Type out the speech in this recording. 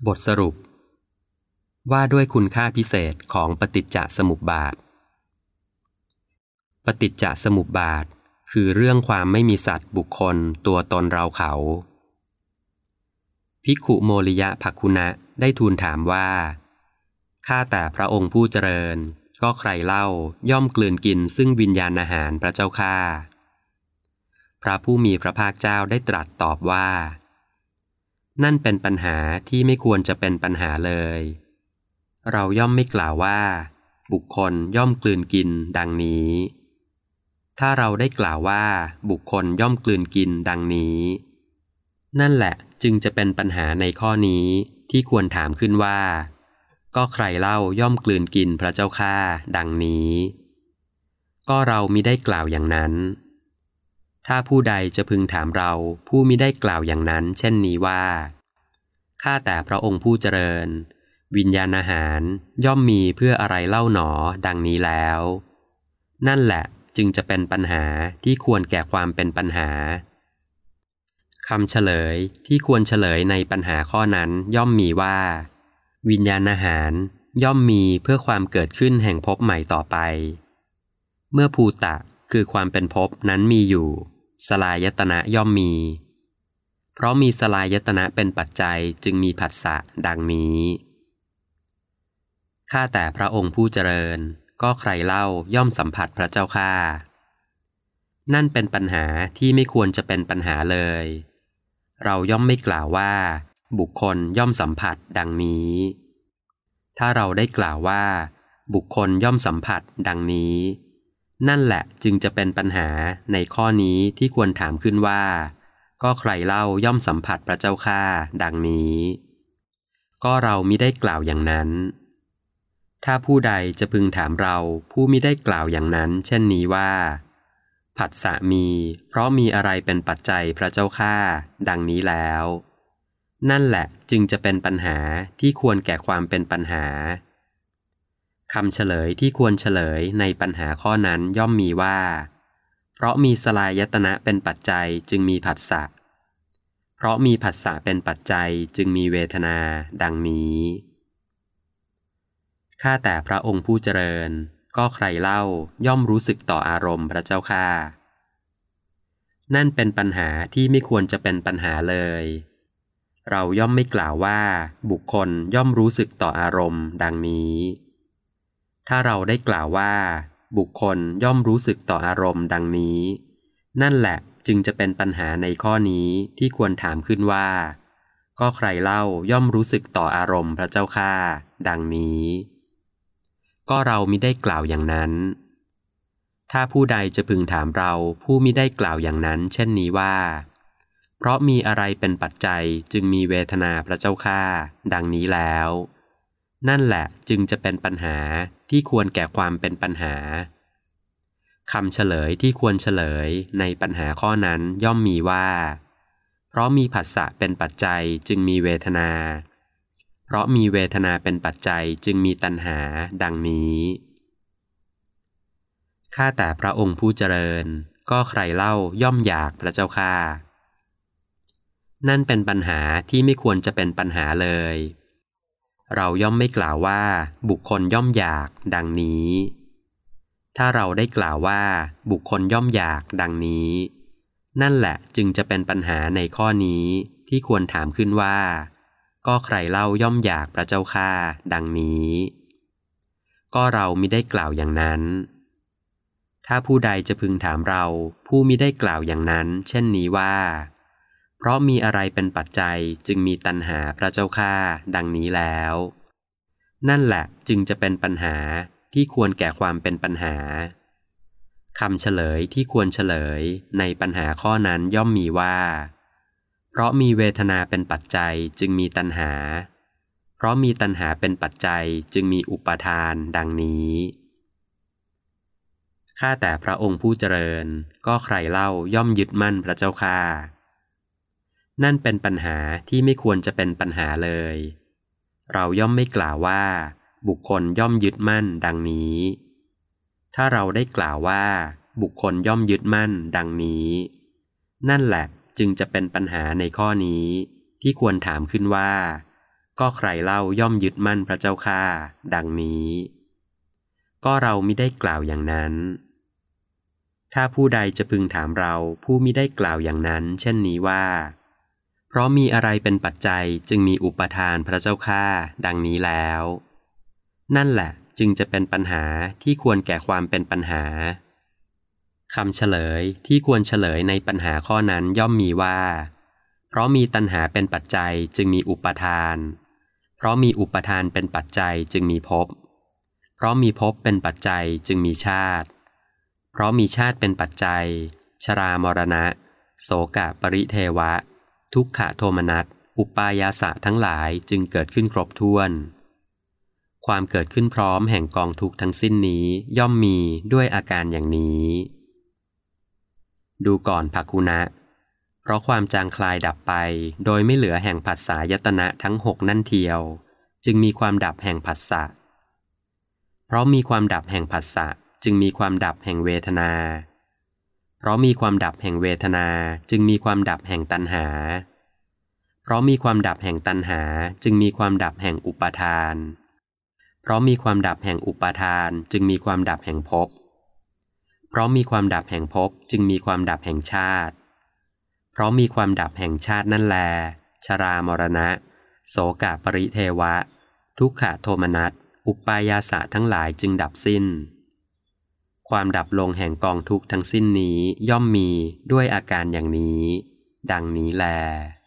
บทสรุปว่าด้วยคุณค่าพิเศษของปฏิจจสมุปบาทปฏิจจสมุปบาทคือเรื่องความไม่มีสัตว์บุคคลตัวตนเราเขาภิกขุโมริยะภักขุนะได้ทูลถามว่าข้าแต่พระองค์ผู้เจริญก็ใครเล่าย่อมกลืนกินซึ่งวิญญาณอาหารพระเจ้าข้าพระผู้มีพระภาคเจ้าได้ตรัสตอบว่านั่นเป็นปัญหาที่ไม่ควรจะเป็นปัญหาเลยเราย่อมไม่กล่าวว่าบุคคลย่อมกลืนกินดังนี้ถ้าเราได้กล่าวว่าบุคคลย่อมกลืนกินดังนี้นั่นแหละจึงจะเป็นปัญหาในข้อนี้ที่ควรถามขึ้นว่าก็ใครเล่าย่อมกลืนกินพระเจ้าข้าดังนี้ก็เรามิได้กล่าวอย่างนั้นถ้าผู้ใดจะพึงถามเราผู้มิได้กล่าวอย่างนั้นเช่นนี้ว่าข้าแต่พระองค์ผู้เจริญวิญญาณอาหารย่อมมีเพื่ออะไรเล่าหนอดังนี้แล้วนั่นแหละจึงจะเป็นปัญหาที่ควรแก่ความเป็นปัญหาคำเฉลยที่ควรเฉลยในปัญหาข้อนั้นย่อมมีว่าวิญญาณอาหารย่อมมีเพื่อความเกิดขึ้นแห่งภพใหม่ต่อไปเมื่อภูตะคือความเป็นภพนั้นมีอยู่สลายตนะย่อมมีเพราะมีสลายตนะเป็นปัจจัยจึงมีผัสสะดังนี้ข้าแต่พระองค์ผู้เจริญก็ใครเล่าย่อมสัมผัสพระเจ้าข้านั่นเป็นปัญหาที่ไม่ควรจะเป็นปัญหาเลยเราย่อมไม่กล่าวว่าบุคคลย่อมสัมผัสดังนี้ถ้าเราได้กล่าวว่าบุคคลย่อมสัมผัสดังนี้นั่นแหละจึงจะเป็นปัญหาในข้อนี้ที่ควรถามขึ้นว่าก็ใครเล่าย่อมสัมผัสพระเจ้าข้าดังนี้ก็เรามิได้กล่าวอย่างนั้นถ้าผู้ใดจะพึงถามเราผู้มิได้กล่าวอย่างนั้นเช่นนี้ว่าผัสสะมีเพราะมีอะไรเป็นปัจจัยพระเจ้าข้าดังนี้แล้วนั่นแหละจึงจะเป็นปัญหาที่ควรแก่ความเป็นปัญหาคำเฉลยที่ควรเฉลยในปัญหาข้อนั้นย่อมมีว่าเพราะมีสลายตนะเป็นปัจจัยจึงมีผัสสะเพราะมีผัสสะเป็นปัจจัยจึงมีเวทนาดังนี้ข้าแต่พระองค์ผู้เจริญก็ใครเล่าย่อมรู้สึกต่ออารมณ์พระเจ้าข้านั่นเป็นปัญหาที่ไม่ควรจะเป็นปัญหาเลยเราย่อมไม่กล่าวว่าบุคคลย่อมรู้สึกต่ออารมณ์ดังนี้ถ้าเราได้กล่าวว่าบุคคลย่อมรู้สึกต่ออารมณ์ดังนี้นั่นแหละจึงจะเป็นปัญหาในข้อนี้ที่ควรถามขึ้นว่าก็ใครเล่าย่อมรู้สึกต่ออารมณ์พระเจ้าข้าดังนี้ก็เรามิได้กล่าวอย่างนั้นถ้าผู้ใดจะพึงถามเราผู้มิได้กล่าวอย่างนั้นเช่นนี้ว่าเพราะมีอะไรเป็นปัจจัยจึงมีเวทนาพระเจ้าข้าดังนี้แล้วนั่นแหละจึงจะเป็นปัญหาที่ควรแก่ความเป็นปัญหาคำเฉลยที่ควรเฉลยในปัญหาข้อนั้นย่อมมีว่าเพราะมีผัสสะเป็นปัจจัยจึงมีเวทนาเพราะมีเวทนาเป็นปัจจัยจึงมีตัณหาดังนี้ข้าแต่พระองค์ผู้เจริญก็ใครเล่าย่อมอยากพระเจ้าข้านั่นเป็นปัญหาที่ไม่ควรจะเป็นปัญหาเลยเราย่อมไม่กล่าวว่าบุคคลย่อมอยากดังนี้ถ้าเราได้กล่าวว่าบุคคลย่อมอยากดังนี้นั่นแหละจึงจะเป็นปัญหาในข้อนี้ที่ควรถามขึ้นว่าก็ใครเล่าย่อมอยากพระเจ้าข้าดังนี้ก็เรามิได้กล่าวอย่างนั้นถ้าผู้ใดจะพึงถามเราผู้มิได้กล่าวอย่างนั้นเช่นนี้ว่าเพราะมีอะไรเป็นปัจจัยจึงมีตัณหาพระเจ้าข้าดังนี้แล้วนั่นแหละจึงจะเป็นปัญหาที่ควรแก่ความเป็นปัญหาคำเฉลยที่ควรเฉลยในปัญหาข้อนั้นย่อมมีว่าเพราะมีเวทนาเป็นปัจจัยจึงมีตัณหาเพราะมีตัณหาเป็นปัจจัยจึงมีอุปาทานดังนี้ข้าแต่พระองค์ผู้เจริญก็ใครเล่าย่อมยึดมั่นพระเจ้าข้านั่นเป็นปัญหาที่ไม่ควรจะเป็นปัญหาเลยเราย่อมไม่กล่าวว่าบุคคลย่อมยึดมั่นดังนี้ถ้าเราได้กล่าวว่าบุคคลย่อมยึดมั่นดังนี้นั่นแหละจึงจะเป็นปัญหาในข้อนี้ที่ควรถามขึ้นว่าก็ใครเล่าย่อมยึดมั่นพระเจ้าข้าดังนี้ก็เรามิได้กล่าวอย่างนั้นถ้าผู้ใดจะพึงถามเราผู้มิได้กล่าวอย่างนั้นเช่นนี้ว่าเพราะมีอะไรเป็นปัจจัยจึงมีอุปทานพระเจ้าข้าดังนี้แล้วนั่นแหละจึงจะเป็นปัญหาที่ควรแก่ความเป็นปัญหาคำเฉลยที่ควรเฉลยในปัญหาข้อนั้นย่อมมีว่าเพราะมีตัณหาเป็นปัจจัยจึงมีอุปทานเพราะมีอุปทานเป็นปัจจัยจึงมีภพเพราะมีภพเป็นปัจจัยจึงมีชาติเพราะมีชาติเป็นปัจจัยชรามรณะโสกะปริเทวะทุกขโทมนัสอุปายาสะทั้งหลายจึงเกิดขึ้นครบถ้วนความเกิดขึ้นพร้อมแห่งกองทุกข์ทั้งสิ้นนี้ย่อมมีด้วยอาการอย่างนี้ดูก่อนภักขุนะเพราะความจางคลายดับไปโดยไม่เหลือแห่งผัสสะยตนะทั้งหกนั่นเทียวจึงมีความดับแห่งผัสสะเพราะมีความดับแห่งผัสสะจึงมีความดับแห่งเวทนาเพราะมีความดับแห่งเวทนาจึงมีความดับแห่งตัณหาเพราะมีความดับแห่งตัณหาจึงมีความดับแห่งอุปาทานเพราะมีความดับแห่งอุปาทานจึงมีความดับแห่งภพเพราะมีความดับแห่งภพจึงมีความดับแห่งชาติเพราะมีความดับแห่งชาตินั่นแลชรามรณะโสกะปริเทวะทุกขโทมนัสอุปายาสะทั้งหลายจึงดับสิ้นความดับลงแห่งกองทุกข์ทั้งสิ้นนี้ย่อมมีด้วยอาการอย่างนี้ดังนี้แล